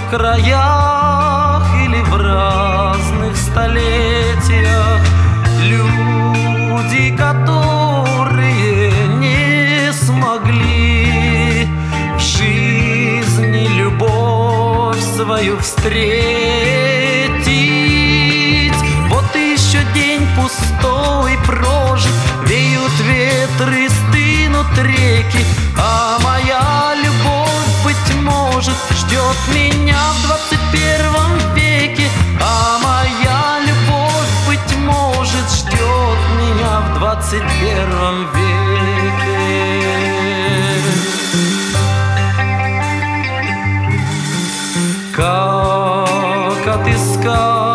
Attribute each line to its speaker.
Speaker 1: краях или в разных столетиях люди, которые не смогли в жизни любовь свою встретить. Вот еще день пустой прожит, веют ветры, стынут реки, а моя любовь, быть может, ждет меня в 21 веке, а моя любовь, быть может, ждет меня в 21 веке. Как отыскать